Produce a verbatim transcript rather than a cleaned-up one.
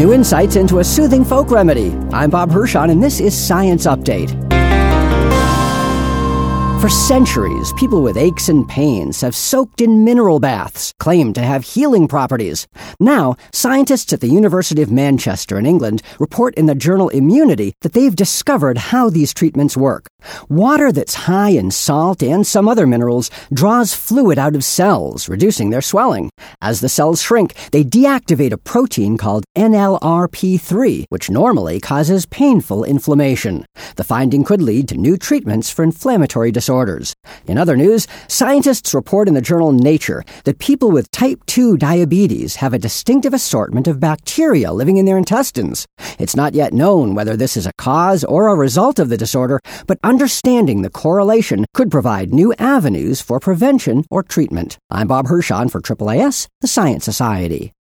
new insights into a soothing folk remedy. I'm Bob Hirschon, and this is Science Update. For centuries, people with aches and pains have soaked in mineral baths, claimed to have healing properties. Now, scientists at the University of Manchester in England report in the journal Immunity that they've discovered how these treatments work. Water that's high in salt and some other minerals draws fluid out of cells, reducing their swelling. As the cells shrink, they deactivate a protein called N L R P three, which normally causes painful inflammation. The finding could lead to new treatments for inflammatory disorders. In other news, scientists report in the journal Nature that people with type two diabetes have a distinctive assortment of bacteria living in their intestines. It's not yet known whether this is a cause or a result of the disorder, but understanding the correlation could provide new avenues for prevention or treatment. I'm Bob Hirschon for A A A S, the Science Society.